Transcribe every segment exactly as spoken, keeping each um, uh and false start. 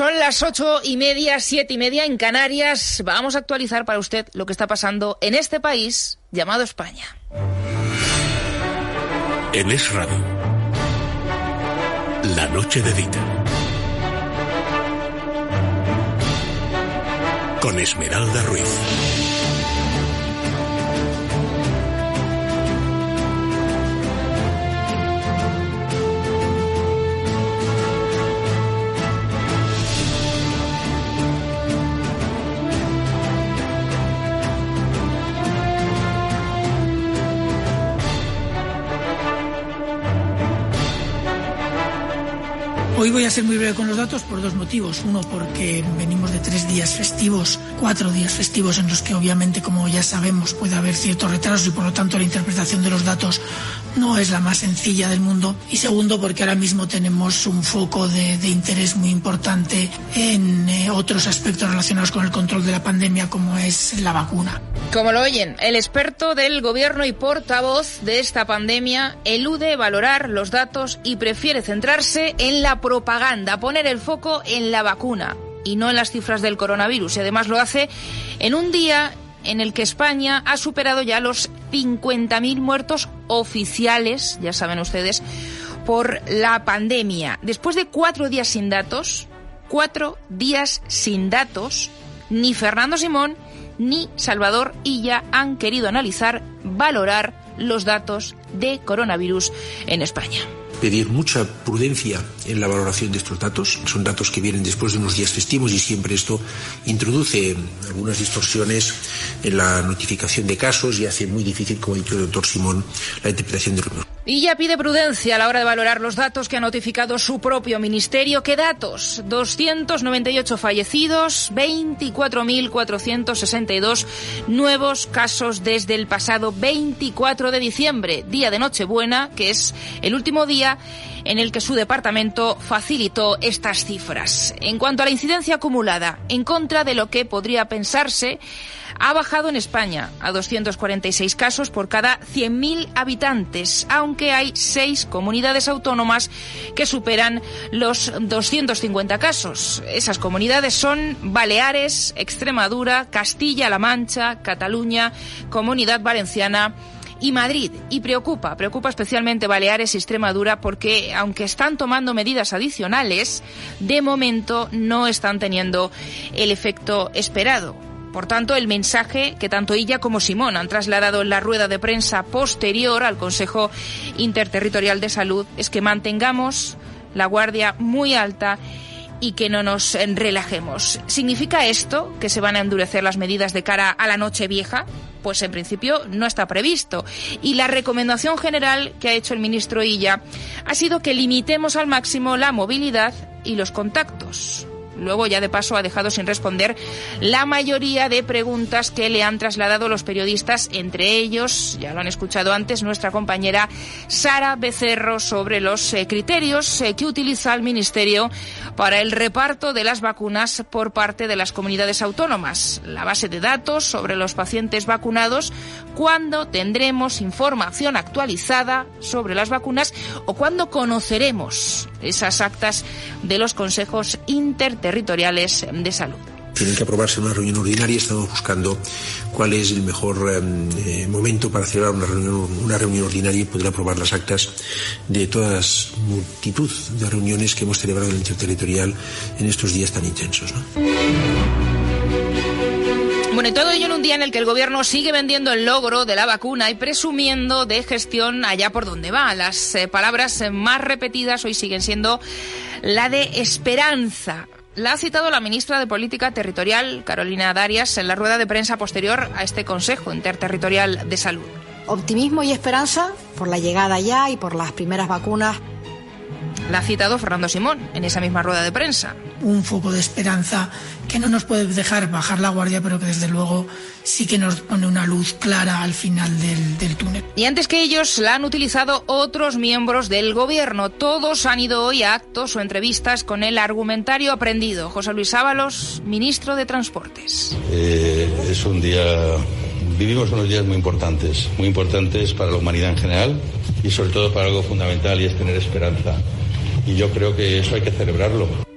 Son las ocho y media, siete y media en Canarias. Vamos a actualizar para usted lo que está pasando en este país llamado España. En Es Radio, la noche de Dita, con Esmeralda Ruiz. Hoy voy a ser muy breve con los datos por dos motivos. Uno, porque venimos de tres días festivos, cuatro días festivos en los que obviamente, como ya sabemos, puede haber ciertos retrasos y por lo tanto la interpretación de los datos no es la más sencilla del mundo. Y segundo, porque ahora mismo tenemos un foco de, de interés muy importante en eh, otros aspectos relacionados con el control de la pandemia, como es la vacuna. Como lo oyen, el experto del gobierno y portavoz de esta pandemia elude valorar los datos y prefiere centrarse en la propaganda, poner el foco en la vacuna y no en las cifras del coronavirus. Y además lo hace en un día en el que España ha superado ya los cincuenta mil muertos oficiales, ya saben ustedes, por la pandemia. Después de cuatro días sin datos, cuatro días sin datos, ni Fernando Simón ni Salvador Illa han querido analizar, valorar los datos de coronavirus en España. Pedir mucha prudencia en la valoración de estos datos. Son datos que vienen después de unos días festivos y siempre esto introduce algunas distorsiones en la notificación de casos y hace muy difícil, como ha dicho el doctor Simón, la interpretación de los mismos. Y ya pide prudencia a la hora de valorar los datos que ha notificado su propio ministerio. ¿Qué datos? doscientos noventa y ocho fallecidos, veinticuatro mil cuatrocientos sesenta y dos nuevos casos desde el pasado veinticuatro de diciembre, día de Nochebuena, que es el último día en el que su departamento facilitó estas cifras. En cuanto a la incidencia acumulada, en contra de lo que podría pensarse, ha bajado en España a doscientos cuarenta y seis casos por cada cien mil habitantes, aunque hay seis comunidades autónomas que superan los doscientos cincuenta casos. Esas comunidades son Baleares, Extremadura, Castilla-La Mancha, Cataluña, Comunidad Valenciana y Madrid. Y preocupa, preocupa especialmente Baleares y Extremadura porque, aunque están tomando medidas adicionales, de momento no están teniendo el efecto esperado. Por tanto, el mensaje que tanto Illa como Simón han trasladado en la rueda de prensa posterior al Consejo Interterritorial de Salud es que mantengamos la guardia muy alta y que no nos relajemos. ¿Significa esto que se van a endurecer las medidas de cara a la Nochevieja? Pues en principio no está previsto. Y la recomendación general que ha hecho el ministro Illa ha sido que limitemos al máximo la movilidad y los contactos. Luego, ya de paso, ha dejado sin responder la mayoría de preguntas que le han trasladado los periodistas, entre ellos, ya lo han escuchado antes, nuestra compañera Sara Becerro, sobre los eh, criterios eh, que utiliza el Ministerio para el reparto de las vacunas por parte de las comunidades autónomas, la base de datos sobre los pacientes vacunados, cuándo tendremos información actualizada sobre las vacunas o cuándo conoceremos esas actas de los consejos interterritoriales de salud. Tienen que aprobarse en una reunión ordinaria. Estamos buscando cuál es el mejor eh, momento para celebrar una reunión, una reunión ordinaria y poder aprobar las actas de todas multitud de reuniones que hemos celebrado en el interterritorial en estos días tan intensos, ¿no? Bueno, y todo ello en un día en el que el gobierno sigue vendiendo el logro de la vacuna y presumiendo de gestión allá por donde va. Las eh, palabras más repetidas hoy siguen siendo la de esperanza. La ha citado la ministra de Política Territorial, Carolina Darias, en la rueda de prensa posterior a este Consejo Interterritorial de Salud. Optimismo y esperanza por la llegada ya y por las primeras vacunas. La ha citado Fernando Simón en esa misma rueda de prensa. Un foco de esperanza que no nos puede dejar bajar la guardia, pero que desde luego sí que nos pone una luz clara al final del, del túnel. Y antes que ellos la han utilizado otros miembros del gobierno. Todos han ido hoy a actos o entrevistas con el argumentario aprendido. José Luis Ábalos, ministro de Transportes. Eh, es un día... Vivimos unos días muy importantes, muy importantes para la humanidad en general y sobre todo para algo fundamental, y es tener esperanza. Y yo creo que eso hay que celebrarlo.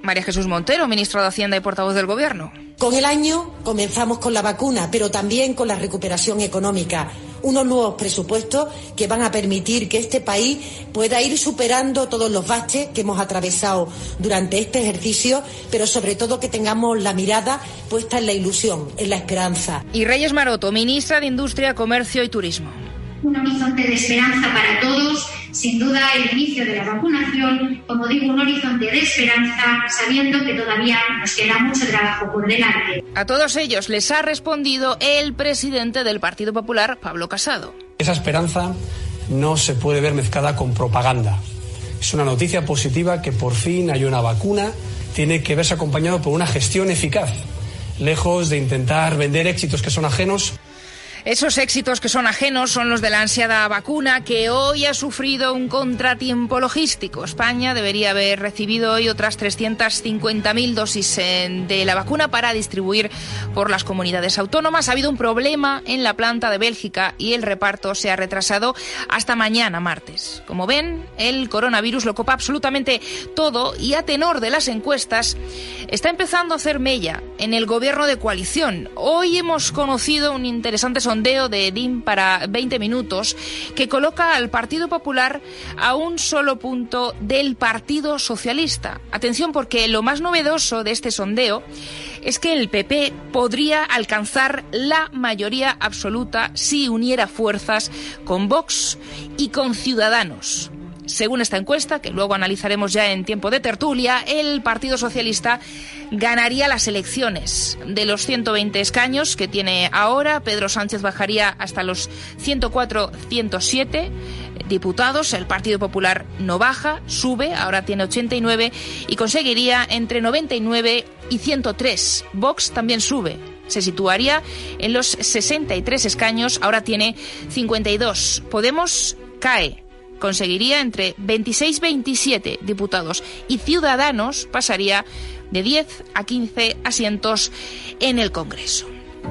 María Jesús Montero, ministra de Hacienda y portavoz del Gobierno. Con el año comenzamos con la vacuna, pero también con la recuperación económica. Unos nuevos presupuestos que van a permitir que este país pueda ir superando todos los baches que hemos atravesado durante este ejercicio, pero sobre todo que tengamos la mirada puesta en la ilusión, en la esperanza. Y Reyes Maroto, ministra de Industria, Comercio y Turismo. Un horizonte de esperanza para todos, sin duda el inicio de la vacunación, como digo, un horizonte de esperanza, sabiendo que todavía nos queda mucho trabajo por delante. A todos ellos les ha respondido el presidente del Partido Popular, Pablo Casado. Esa esperanza no se puede ver mezclada con propaganda. Es una noticia positiva que por fin hay una vacuna, tiene que verse acompañado por una gestión eficaz, lejos de intentar vender éxitos que son ajenos. Esos éxitos que son ajenos son los de la ansiada vacuna, que hoy ha sufrido un contratiempo logístico. España debería haber recibido hoy otras trescientas cincuenta mil dosis de la vacuna para distribuir por las comunidades autónomas. Ha habido un problema en la planta de Bélgica y el reparto se ha retrasado hasta mañana, martes. Como ven, el coronavirus lo copa absolutamente todo y, a tenor de las encuestas, está empezando a hacer mella en el gobierno de coalición. Hoy hemos conocido un interesante sondeo de Edim para veinte minutos que coloca al Partido Popular a un solo punto del Partido Socialista. Atención, porque lo más novedoso de este sondeo es que el P P podría alcanzar la mayoría absoluta si uniera fuerzas con Vox y con Ciudadanos. Según esta encuesta, que luego analizaremos ya en tiempo de tertulia, el Partido Socialista ganaría las elecciones. De los ciento veinte escaños que tiene ahora, Pedro Sánchez bajaría hasta los ciento cuatro, ciento siete diputados. El Partido Popular no baja, sube, ahora tiene ochenta y nueve y conseguiría entre noventa y nueve y ciento tres. Vox también sube. Se situaría en los sesenta y tres escaños, ahora tiene cincuenta y dos. Podemos cae. Conseguiría entre veintiséis y veintisiete diputados y Ciudadanos pasaría de diez a quince asientos en el Congreso.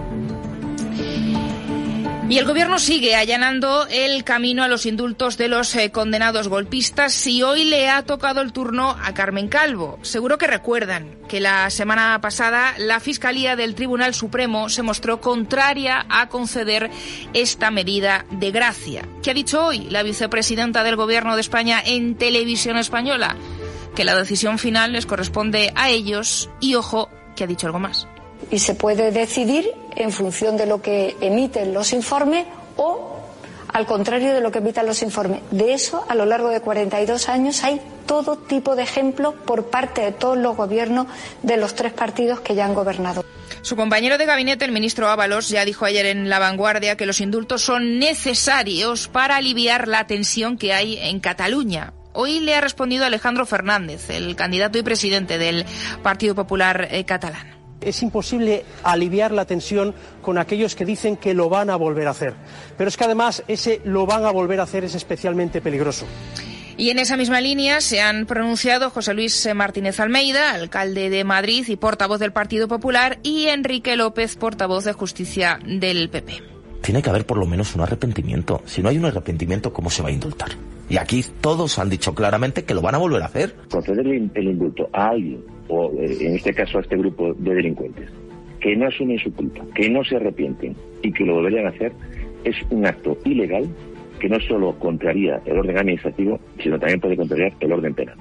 Y el Gobierno sigue allanando el camino a los indultos de los eh, condenados golpistas y hoy le ha tocado el turno a Carmen Calvo. Seguro que recuerdan que la semana pasada la Fiscalía del Tribunal Supremo se mostró contraria a conceder esta medida de gracia. ¿Qué ha dicho hoy la vicepresidenta del Gobierno de España en Televisión Española? Que la decisión final les corresponde a ellos y, ojo, que ha dicho algo más. Y se puede decidir en función de lo que emiten los informes o al contrario de lo que emiten los informes. De eso, a lo largo de cuarenta y dos años, hay todo tipo de ejemplos por parte de todos los gobiernos de los tres partidos que ya han gobernado. Su compañero de gabinete, el ministro Ábalos, ya dijo ayer en La Vanguardia que los indultos son necesarios para aliviar la tensión que hay en Cataluña. Hoy le ha respondido Alejandro Fernández, el candidato y presidente del Partido Popular eh, catalán. Es imposible aliviar la tensión con aquellos que dicen que lo van a volver a hacer. Pero es que además ese lo van a volver a hacer es especialmente peligroso. Y en esa misma línea se han pronunciado José Luis Martínez Almeida, alcalde de Madrid y portavoz del Partido Popular, y Enrique López, portavoz de Justicia del P P. Tiene que haber por lo menos un arrepentimiento. Si no hay un arrepentimiento, ¿cómo se va a indultar? Y aquí todos han dicho claramente que lo van a volver a hacer. Conceder el indulto a alguien, o en este caso a este grupo de delincuentes, que no asumen su culpa, que no se arrepienten y que lo volverían a hacer, es un acto ilegal que no solo contraría el orden administrativo, sino también puede contrariar el orden penal.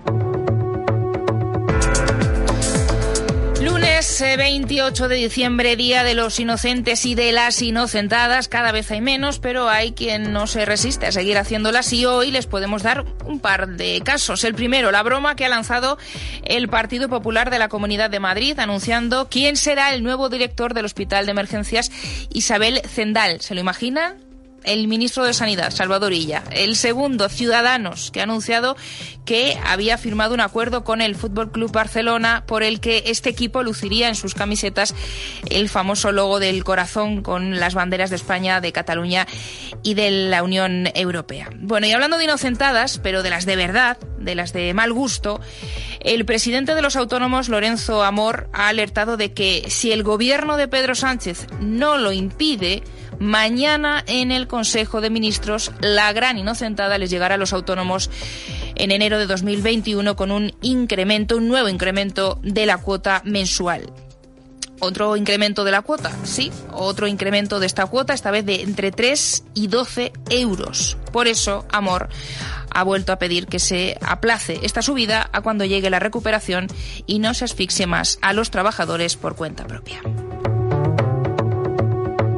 Lunes veintiocho de diciembre, Día de los Inocentes y de las Inocentadas. Cada vez hay menos, pero hay quien no se resiste a seguir haciéndolas y hoy les podemos dar un par de casos. El primero, la broma que ha lanzado el Partido Popular de la Comunidad de Madrid anunciando quién será el nuevo director del Hospital de Emergencias Isabel Zendal. ¿Se lo imaginan? El ministro de Sanidad, Salvador Illa. El segundo, Ciudadanos, que ha anunciado que había firmado un acuerdo con el F C Barcelona por el que este equipo luciría en sus camisetas el famoso logo del corazón con las banderas de España, de Cataluña y de la Unión Europea. Bueno, y hablando de inocentadas, pero de las de verdad, de las de mal gusto, el presidente de los autónomos, Lorenzo Amor, ha alertado de que si el gobierno de Pedro Sánchez no lo impide, mañana en el Consejo de Ministros la gran inocentada les llegará a los autónomos en enero de dos mil veintiuno con un incremento, un nuevo incremento de la cuota mensual. Otro incremento de la cuota, sí, otro incremento de esta cuota, esta vez de entre tres y doce euros. Por eso, Amor ha vuelto a pedir que se aplace esta subida a cuando llegue la recuperación y no se asfixie más a los trabajadores por cuenta propia.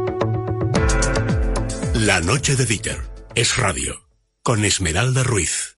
La noche de Dieter es radio, con Esmeralda Ruiz.